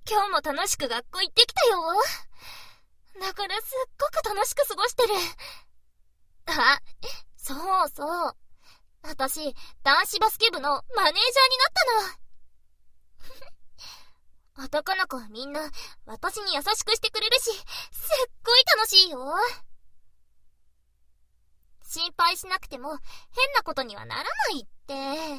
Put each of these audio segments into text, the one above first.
今日も楽しく学校行ってきたよ。だからすっごく楽しく過ごしてる。あ、そうそう。私、男子バスケ部のマネージャーになったの。男の子はみんな私に優しくしてくれるし、すっごい楽しいよ。心配しなくても変なことにはならないって。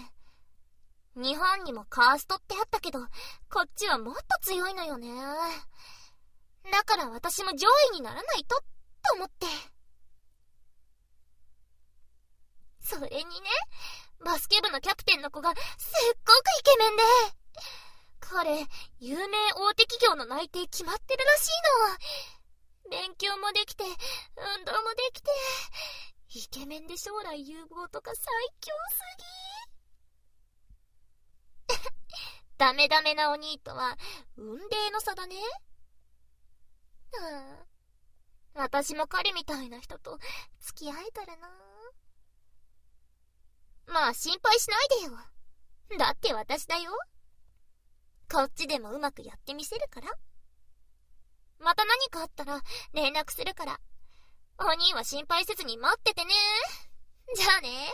日本にもカーストってあったけど、こっちはもっと強いのよね。だから私も上位にならないと思って。それにね、バスケ部のキャプテンの子がすっごくイケメンで、彼、有名大手企業の内定決まってるらしいの。勉強もできて、運動もできて、イケメンで将来有望とか最強すぎ。ダメダメなお兄とは運命の差だね。私も彼みたいな人と付き合えたらな。まあ心配しないでよ。だって私だよ。こっちでもうまくやってみせるから。また何かあったら連絡するから、お兄は心配せずに待っててね。じゃあね。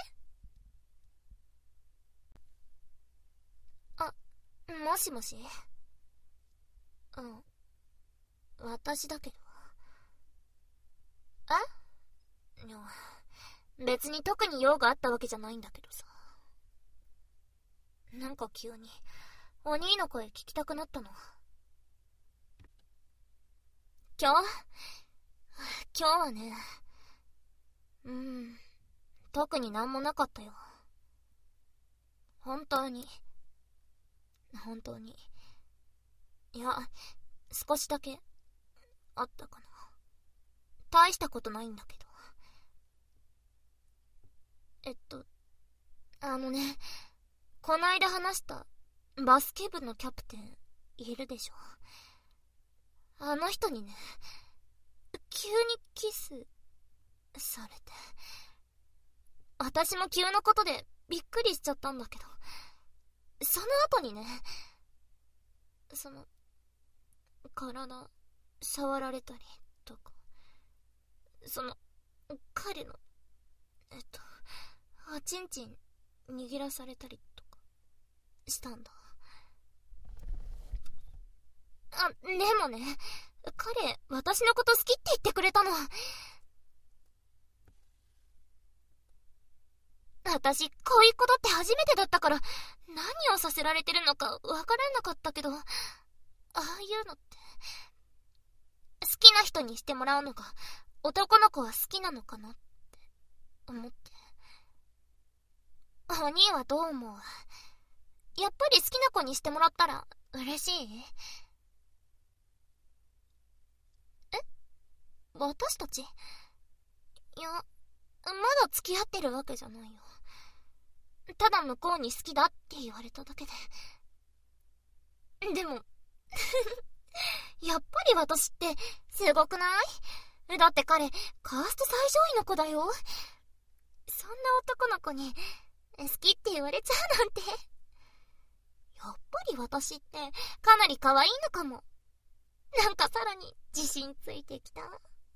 もしもし。私だけど。いや、別に特に用があったわけじゃないんだけどさ。なんか急にお兄の声聞きたくなったの。今日はね、特になんもなかったよ。本当に。いや、少しだけあったかな。大したことないんだけど。こないだ話したバスケ部のキャプテンいるでしょ。あの人にね、急にキスされて、私も急なことでびっくりしちゃったんだけど、その後にね、体触られたりとか、彼のおちんちん握らされたりとかしたんだ。でもね、彼私のこと好きって言ってくれたの。私こういうことって初めてだったから、何をさせられてるのかわからなかったけど、ああいうのって好きな人にしてもらうのが男の子は好きなのかなって思って。お兄はどう思う？やっぱり好きな子にしてもらったら嬉しい？私たち？いや、まだ付き合ってるわけじゃないよ。ただ向こうに好きだって言われただけで。でもやっぱり私ってすごくない？だって彼カースト最上位の子だよ。そんな男の子に好きって言われちゃうなんて。やっぱり私ってかなり可愛いのかも。なんかさらに自信ついてきた。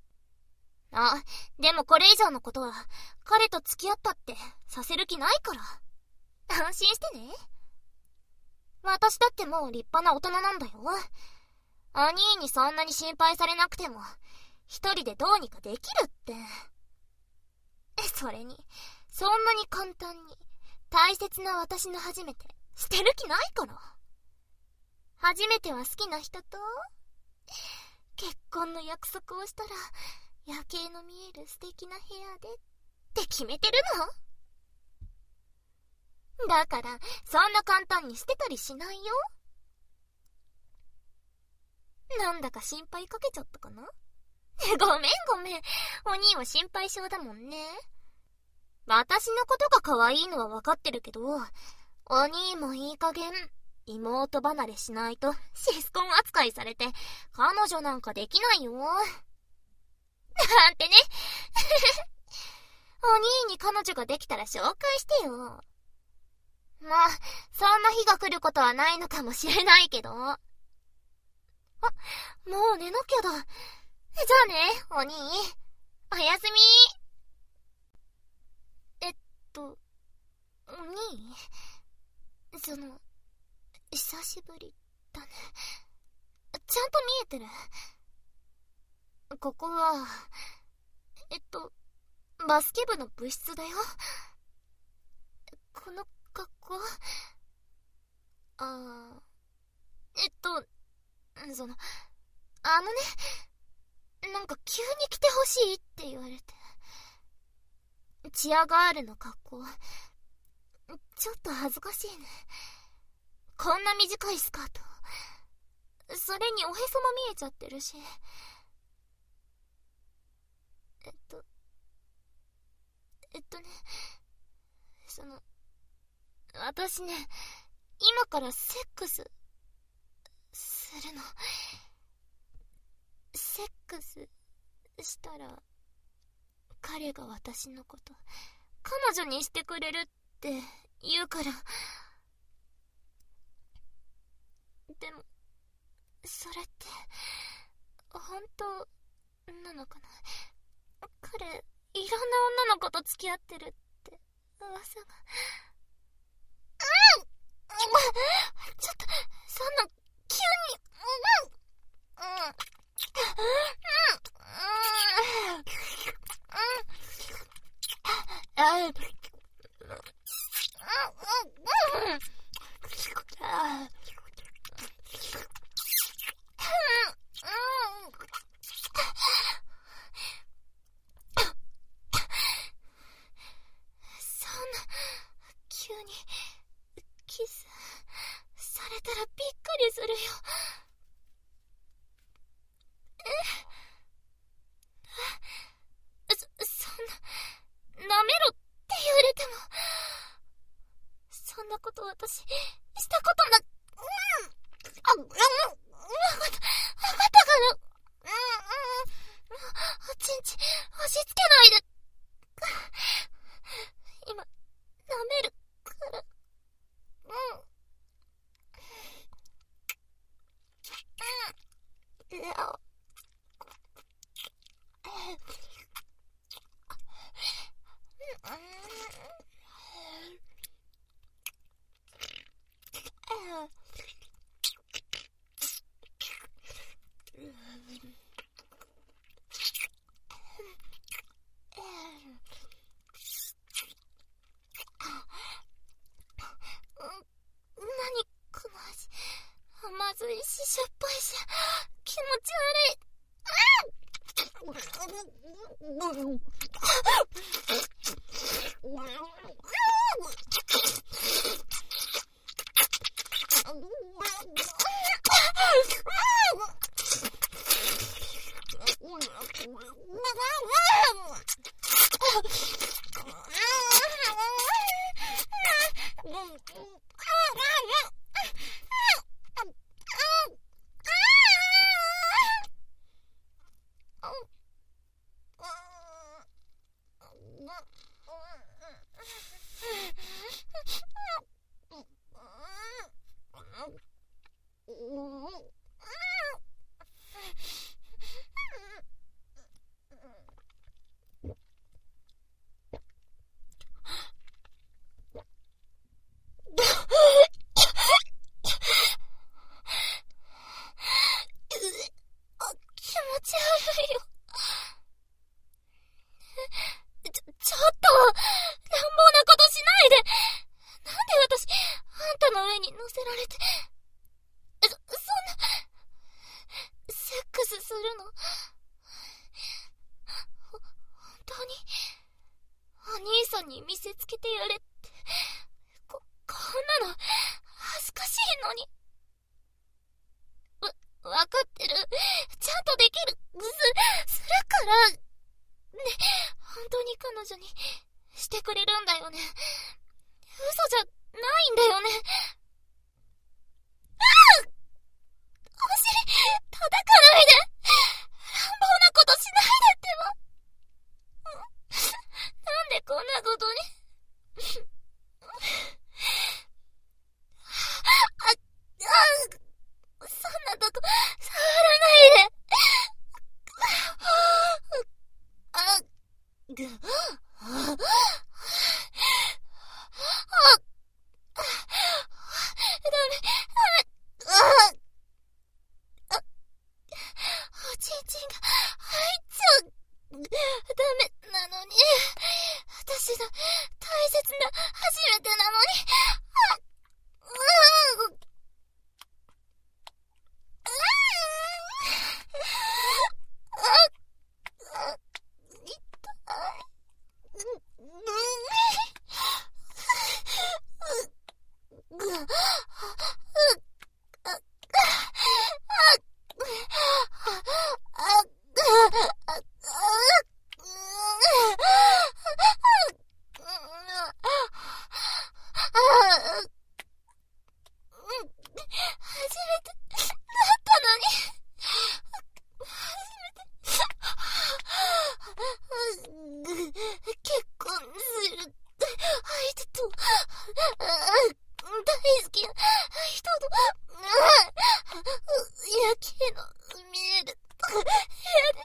でもこれ以上のことは彼と付き合ったってさせる気ないから安心してね。私だってもう立派な大人なんだよ。お兄にそんなに心配されなくても一人でどうにかできるって。それにそんなに簡単に大切な私の初めて捨てる気ないから。初めては好きな人と結婚の約束をしたら夜景の見える素敵な部屋でって決めてるの。だからそんな簡単に捨てたりしないよ。なんだか心配かけちゃったかな。ごめん、お兄は心配性だもんね。私のことが可愛いのは分かってるけど、お兄もいい加減妹離れしないとシスコン扱いされて彼女なんかできないよなんてねお兄に彼女ができたら紹介してよ。まあそんな日が来ることはないのかもしれないけど。 もう寝なきゃだ。じゃあね、お兄。おやすみ。お兄、久しぶりだね。ちゃんと見えてる？ここは、バスケ部の部室だよ。この格好？なんか急に来てほしいって言われて。チアガールの格好。ちょっと恥ずかしいね。こんな短いスカート。それにおへそも見えちゃってるし。私ね、今からセックス、するの。セックスしたら、彼が私のこと、彼女にしてくれるって言うから。でも、それって、本当なのかな。彼、いろんな女の子と付き合ってるって噂が。ちょっと、そんな、急に、急にキスされたらびっくりするよ。そんな、舐めろって言われても、そんなこと私したことな、わかったから、おちんち押し付けないで。今、舐めるから。何この味。まずいし、しょっぱいし、気持ち悪い。ちょっと、乱暴なことしないで。なんで私、あんたの上に乗せられて、そんな、セックスするの？本当に、お兄さんに見せつけてやれって、こんなの、恥ずかしいのに。わかってる。ちゃんとできる。するから。ね、本当に彼女にしてくれるんだよね。嘘じゃないんだよね。お尻叩かないで。乱暴なことしないでってば。なんでこんなことに。そんなとこ触雪の見える部屋で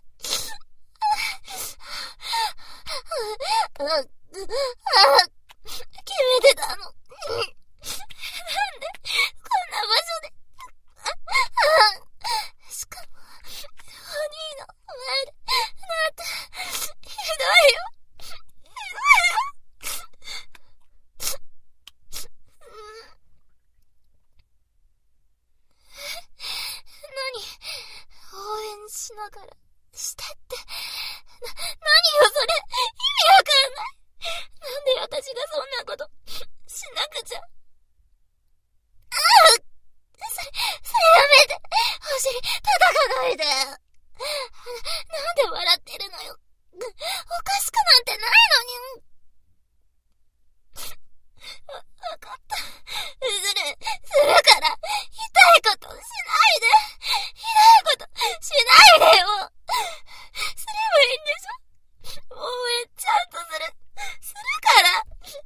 決めてたの。なんでこんな場所で。しかもお兄の前でなんてひどいよ。応援しながらしてって、何よそれ、意味わかんない。なんで私がそんなことしなくちゃ。それやめて。お尻叩かないで。なんで笑ってるのよ。おかしくなんてないのに。わかった。するから、痛いことしないで。ひどいことしないでよ。すればいいんでしょ。応援ちゃんとするから。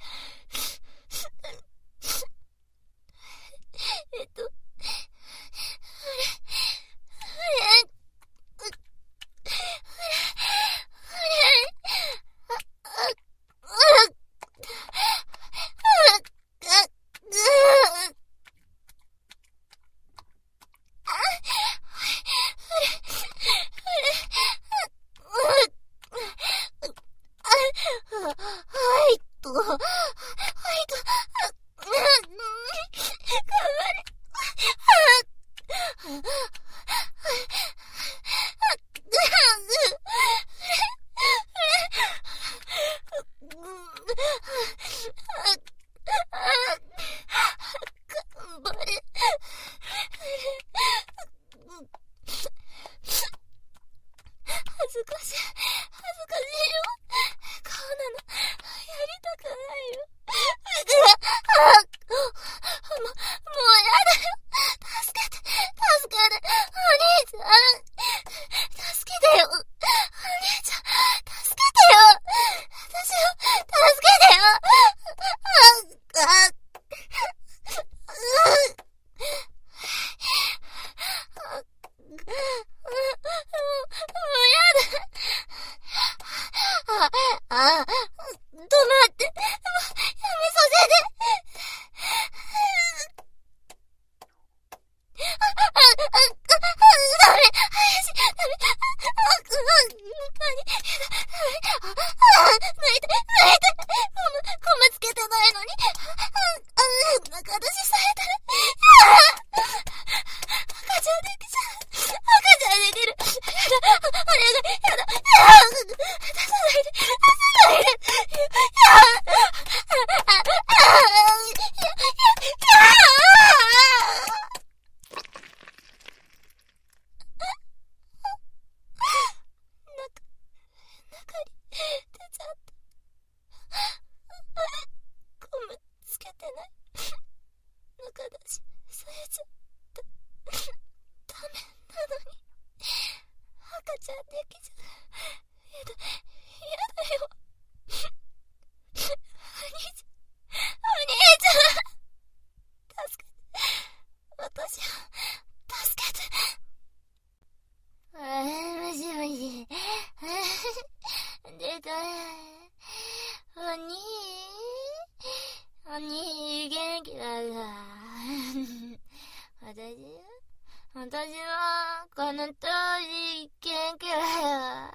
恥ずかしいよ。こんなのやりたくないよ。もうやだよ。助けて。お兄ちゃん。助けてよ。お兄ちゃん、助けてよ。私を助けてよ。止まって。やめさせて。ダメ。抜いて。ゴムつけてないのに。中出しされてる。赤ちゃんできる。お願い。やだ。出さないで。中に出ちゃった。ゴムつけてない。中出しされちゃった。ダメなのに。赤ちゃんできちゃう。やだよ。お兄ちゃん。助けて。私を助けて。もしもし。出た。お兄元気だな。私はこの通り元気だよ。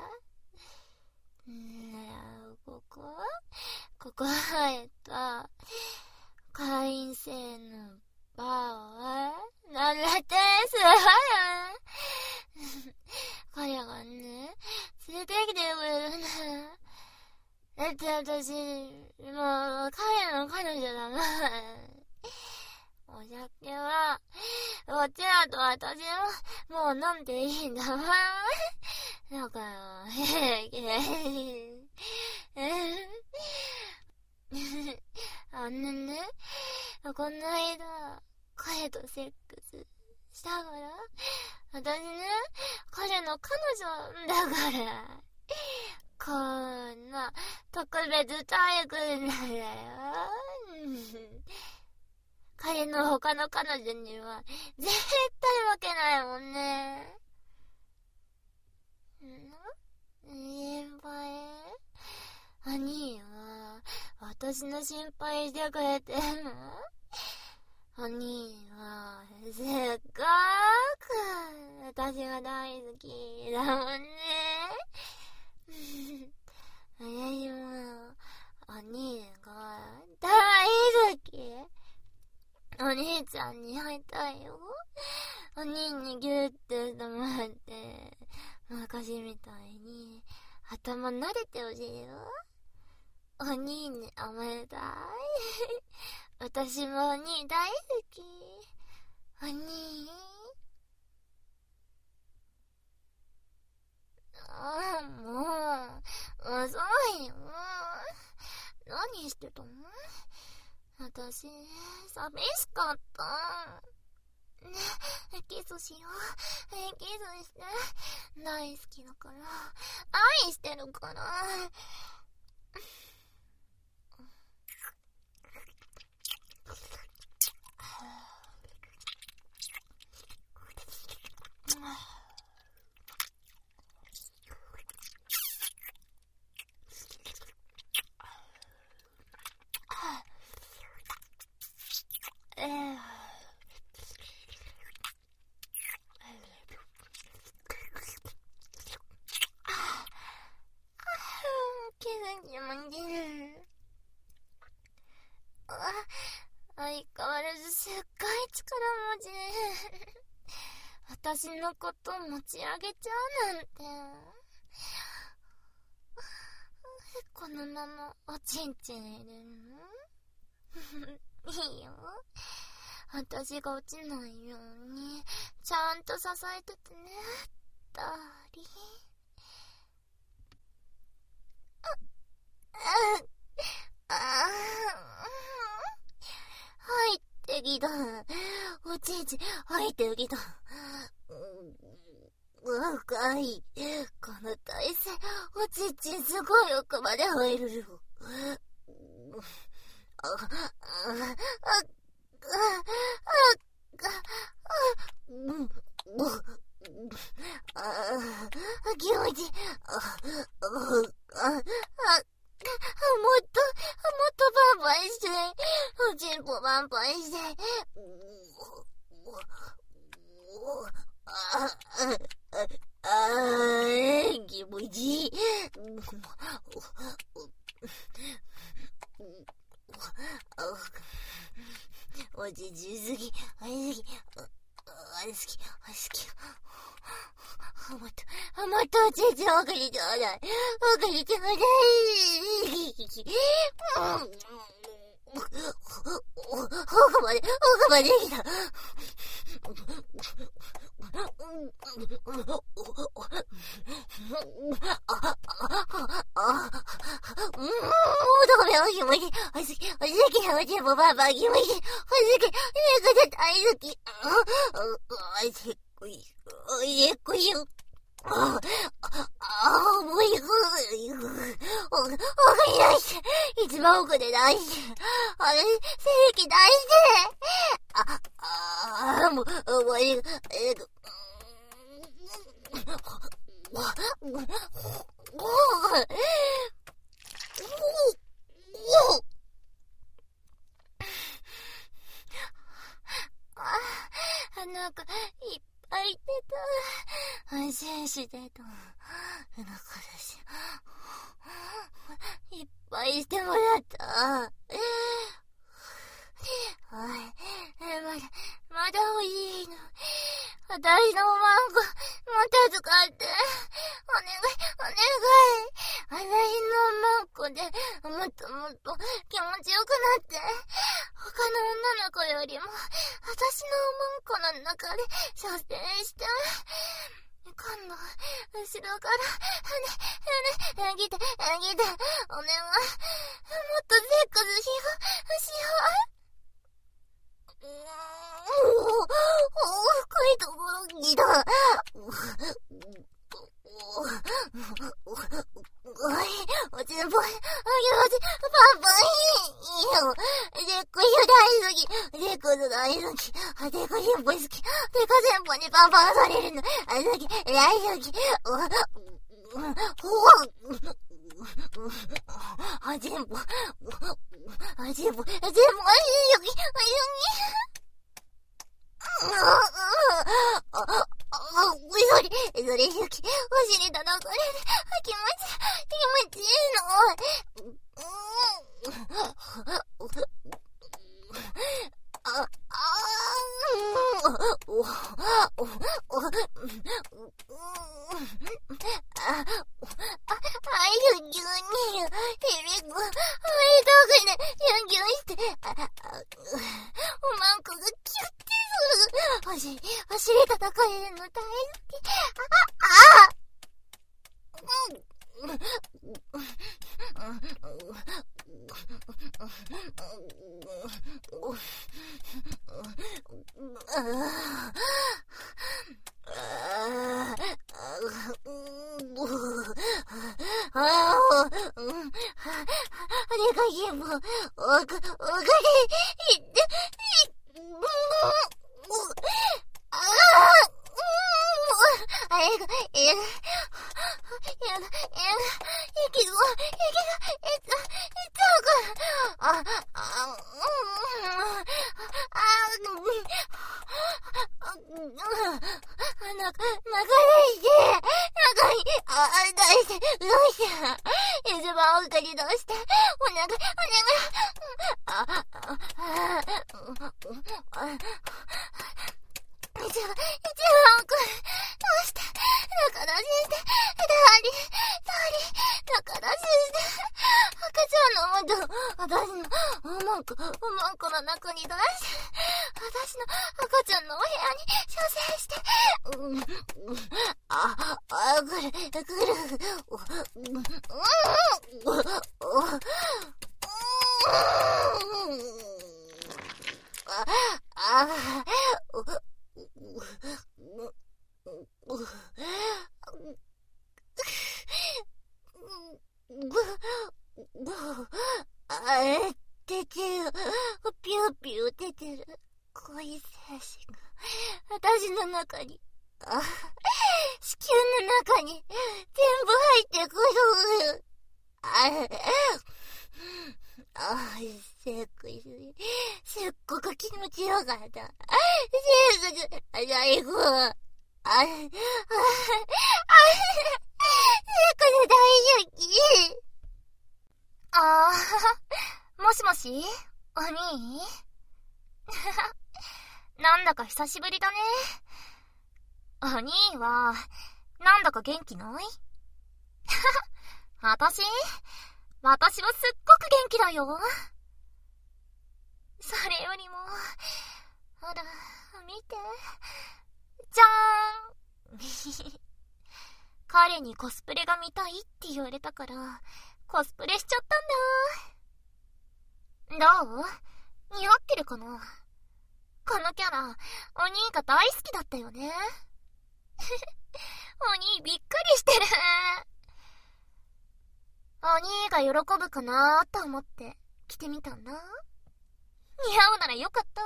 ここは会員制のバーはなんだってすごいよね。彼がね、連れてきてくれるんだ。だって私、もう彼女だもん。お酒は、こっちだと私はもう飲んでいいんだもん。だから、平気。ね、この間、彼とセックスしたから、私ね、彼の彼女だから、こんな特別待遇なんだよ。 彼の他の彼女には絶対負けないもんね。先輩、兄は私の心配してくれてるの？兄はせっかく私が大好きだもんね。私も兄が大好き。お兄ちゃんに会いたいよ。お兄にギュッてしてもらって、昔みたいに頭撫でてほしいよ。お兄に甘えたい。私もお兄大好き。お兄。もう遅いよ。何してたの？私、寂しかった。ね、キスしよう。キスして。大好きだから。愛してるから。相変わらずすっごい力持ちで私のこと持ち上げちゃうなんて。このままおちんちん入れるの？いいよ。私が落ちないようにちゃんと支えててね。ダーリン。入ってきた。おちんちん入ってきた。深い。この体勢、おちんちんすごい奥まで入るよ。気持ちいい。もっとバンバンして、おちんぽバンバンして。気持ちいい。おちんちん好き、好き。もっとおちんちん送りちょうだい。送りちょうだい。奥まで来た。ダメよ、気持ちいい。お好き、おちんぽバンバン気持ちいい。お好き、猫ちゃん大好き。もう行く。奥に出して。一番奥で出して。あれ、正規出して。もう行く。なんか、いっぱい出た。安心してた。なんかだし。いっぱいしてもらった。まだ欲しいの。私のマンゴ、また使って。お願い。私のマンコでもっと気持ちよくなって。他の女の子よりも、私のマンコの中で射精して。今度、後ろから、来て、お願い。もっとセックスしよう。深いところにだ。おちんぽ、パンパンいいよ。レック大好き。レック好き。デカ先輩好き。デカ先輩にパンパンされるの。好き。大好き。全部。全部。それ好き。お尻叩かれる。気持ちいいの。お尻叩かれるの大好き。出てる恋精子が私の中に、子宮の中に全部入ってくる。セックス、すっごく気持ちよかった。セックス、最後。セックス大好き。もしもしお兄なんだか久しぶりだね。お兄は、なんだか元気ない私はすっごく元気だよ。それよりも、ほら、見て。じゃーん彼にコスプレが見たいって言われたから、コスプレしちゃったんだ。どう？似合ってるかな？このキャラ、お兄が大好きだったよね。お兄びっくりしてる。お兄が喜ぶかなーと思って着てみたんだ。似合うならよかった。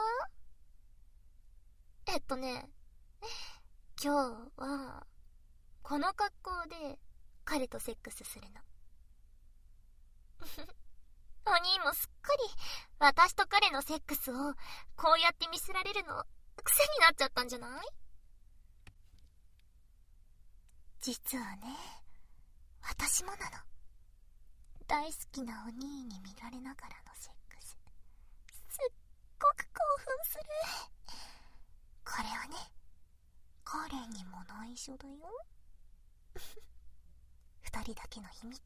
今日は、この格好で彼とセックスするの。お兄もすっかり私と彼のセックスをこうやって見せられるの癖になっちゃったんじゃない？実はね、私もなの。大好きなお兄に見られながらのセックス、すっごく興奮する。これはね、彼にも内緒だよ。二人だけの秘密。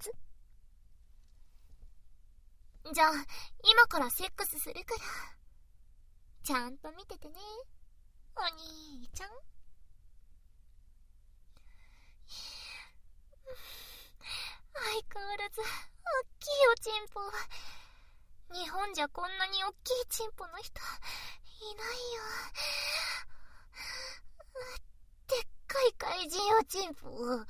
じゃあ今からセックスするからちゃんと見ててね、お兄ちゃん。相変わらず大きいおちんぽ。日本じゃこんなに大きいチンポの人いないよ。でっかい怪人おちんぽ。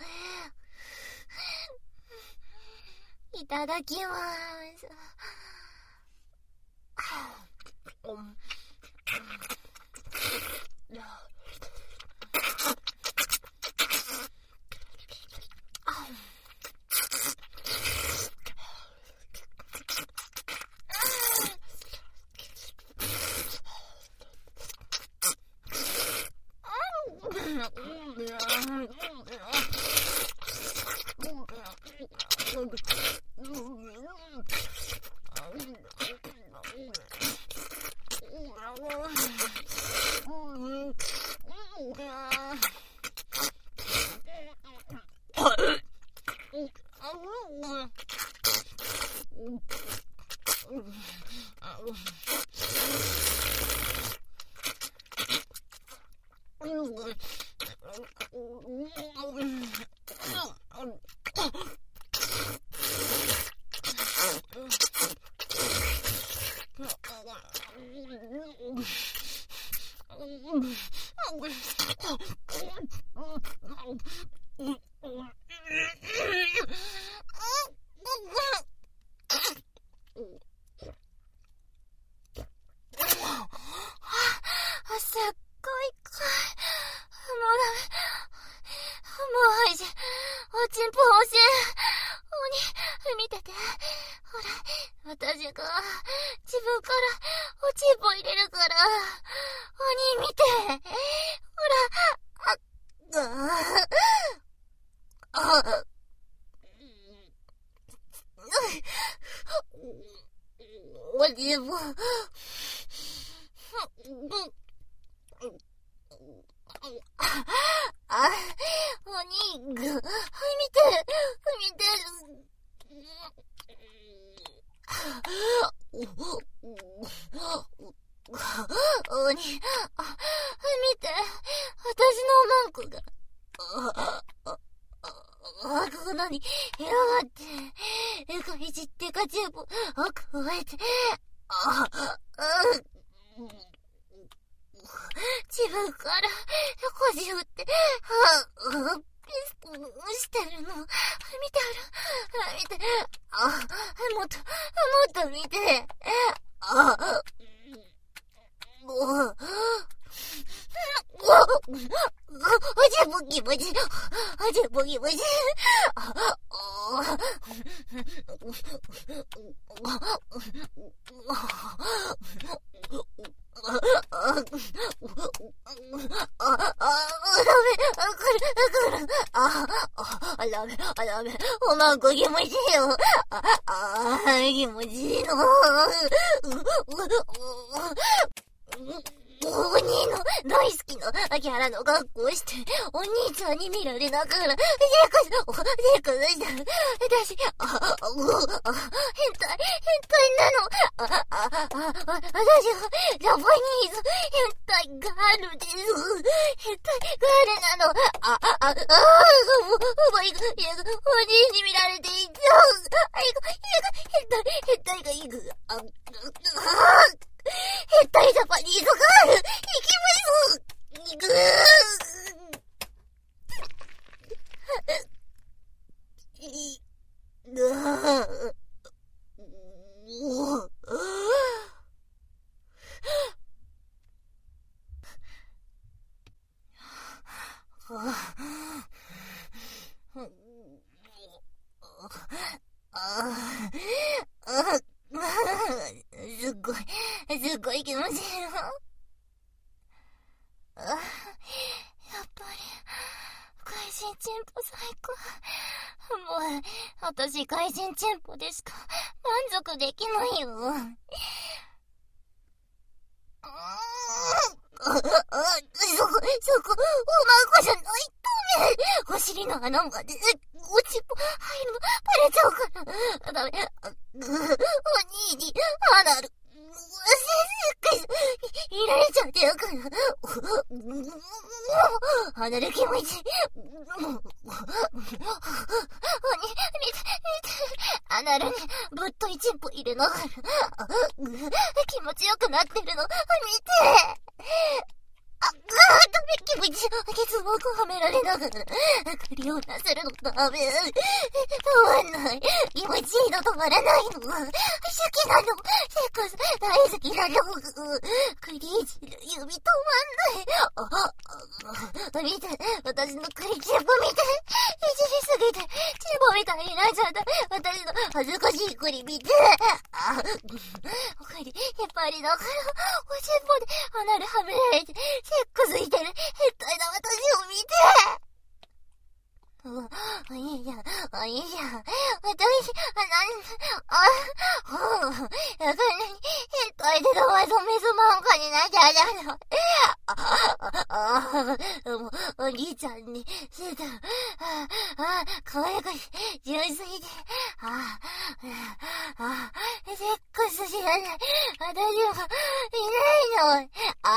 いただきまーす。 すごい気持ちいいよ。やっぱり、怪人チンポ最高。もう、私怪人チンポでしか満足できないよ。そこ、おまんこじゃないとめ。お尻の穴まで、おちっぽ入るのバレちゃうから。ダメ。お兄に、アナル。いられちゃってるから。アナル気持ちいい。見て。アナルにぶっといチンポ入れながら気持ちよくなってるの見て。ダメ気持ちいい。ケツもはめられながらクリをなせるのダメ。止まんない。気持ちいいの止まらないの。好きなの。セックス大好きなの。クリーチの指止まんない。見て。私のクリチンポ見て。いじりすぎてチンポみたいになっちゃった。私の恥ずかしいクリ見て。おクリ引っ張りながらおチンポでアナルはめられてセックスしてる変態な私を見いいじゃん。私、変態でどまぞめず漫画になっちゃうの。もう、お兄ちゃんに、可愛く、純粋で、セックス知らない。私も、いないの。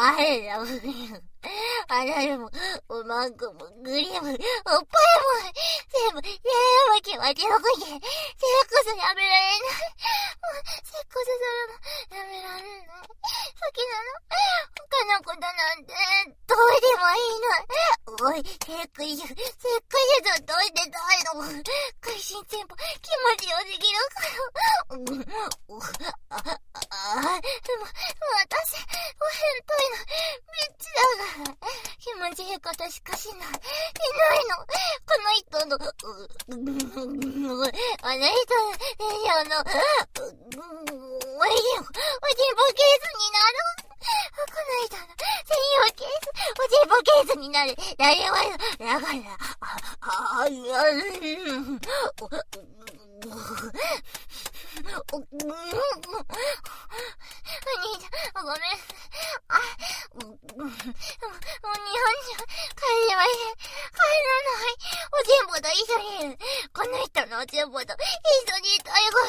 でも、おまんこも、グリム、おっぱいも、全部気持ちよくて、セックスやめられない。セックスするの、やめられない。好きなの。他のことなんて、どうでもいいの。おい、セックスとどうしてたいの。会心テンポ、気持ちよすぎるから。でも、私、変態の、めっちゃだから。気持ちいいことしかしない。いないの。この人の、おじぼケースになる。この人の専用ケース、おじぼケースになる。誰も、だから、お兄ちゃん、ごめん。日本に帰りません。帰らない。おじんぼと一緒にいる。この人のおじんぼと一緒にいたいから。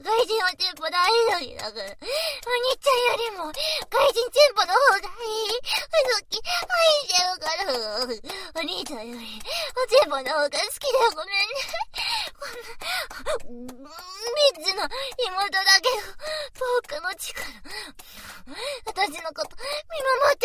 外人おじんぼ大好きだから。お兄ちゃんよりも外人チンポの方がいい。好き、愛してるから。お兄ちゃんよりおじんぼの方が好きだよ。ごめんね。3つの妹だけど、遠くの力。私のこと見守って